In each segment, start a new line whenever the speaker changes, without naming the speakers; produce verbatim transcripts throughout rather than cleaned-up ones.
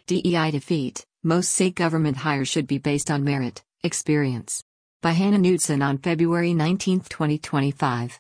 D E I defeat. Most say government hires should be based on merit, experience. By Hannah Knudsen on February nineteenth, twenty twenty-five.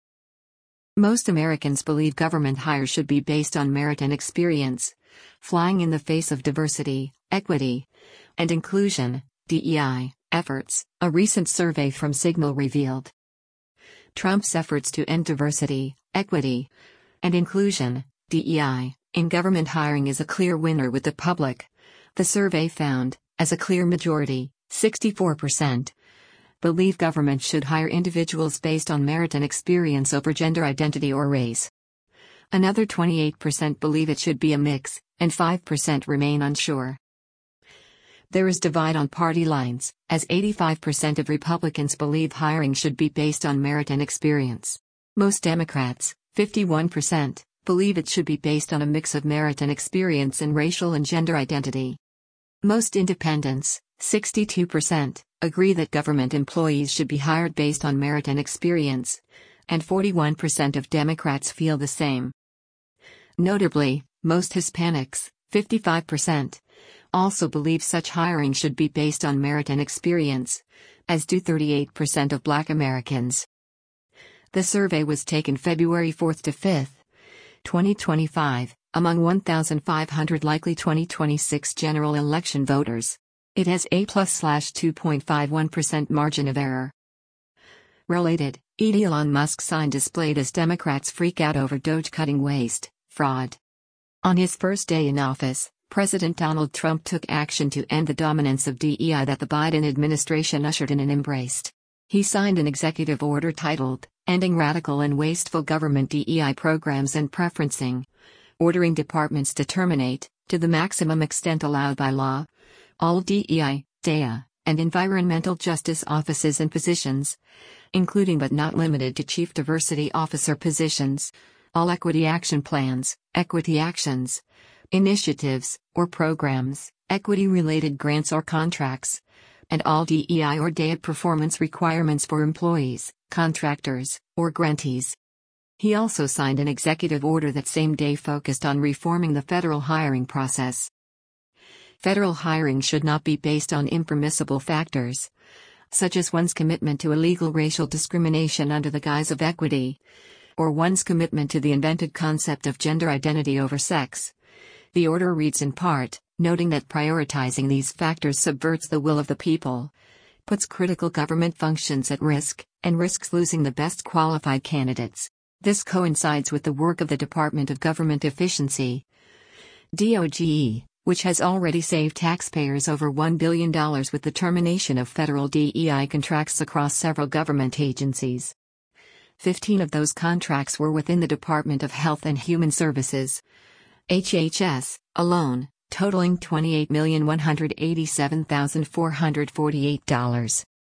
Most Americans believe government hires should be based on merit and experience, flying in the face of diversity, equity, and inclusion, D E I, efforts, a recent survey from Signal revealed. Trump's efforts to end diversity, equity, and inclusion, D E I, in government hiring is a clear winner with the public. The survey found, as a clear majority, sixty-four percent, believe government should hire individuals based on merit and experience over gender identity or race. Another twenty-eight percent believe it should be a mix, and five percent remain unsure. There is divide on party lines, as eighty-five percent of Republicans believe hiring should be based on merit and experience. Most Democrats, fifty-one percent, believe it should be based on a mix of merit and experience and racial and gender identity. Most independents, sixty-two percent, agree that government employees should be hired based on merit and experience, and forty-one percent of Democrats feel the same. Notably, most Hispanics, fifty-five percent, also believe such hiring should be based on merit and experience, as do thirty-eight percent of Black Americans. The survey was taken February fourth to fifth, twenty twenty-five, among one thousand five hundred likely twenty twenty-six general election voters. It has a plus slash two point five one percent margin of error. Related, Elon Musk sign displayed as Democrats freak out over Doge cutting waste, fraud. On his first day in office, President Donald Trump took action to end the dominance of D E I that the Biden administration ushered in and embraced. He signed an executive order titled, Ending Radical and Wasteful Government D E I Programs and Preferencing, ordering departments to terminate, to the maximum extent allowed by law, all D E I, D E A, and environmental justice offices and positions, including but not limited to Chief Diversity Officer positions, all equity action plans, equity actions, initiatives, or programs, equity-related grants or contracts, and all D E I or D E A performance requirements for employees, contractors, or grantees. He also signed an executive order that same day focused on reforming the federal hiring process. Federal hiring should not be based on impermissible factors, such as one's commitment to illegal racial discrimination under the guise of equity, or one's commitment to the invented concept of gender identity over sex. The order reads in part, noting that prioritizing these factors subverts the will of the people, puts critical government functions at risk, and risks losing the best qualified candidates. This coincides with the work of the Department of Government Efficiency, D O G E, which has already saved taxpayers over one billion dollars with the termination of federal D E I contracts across several government agencies. Fifteen of those contracts were within the Department of Health and Human Services, H H S, alone, totaling twenty-eight million one hundred eighty-seven thousand four hundred forty-eight dollars.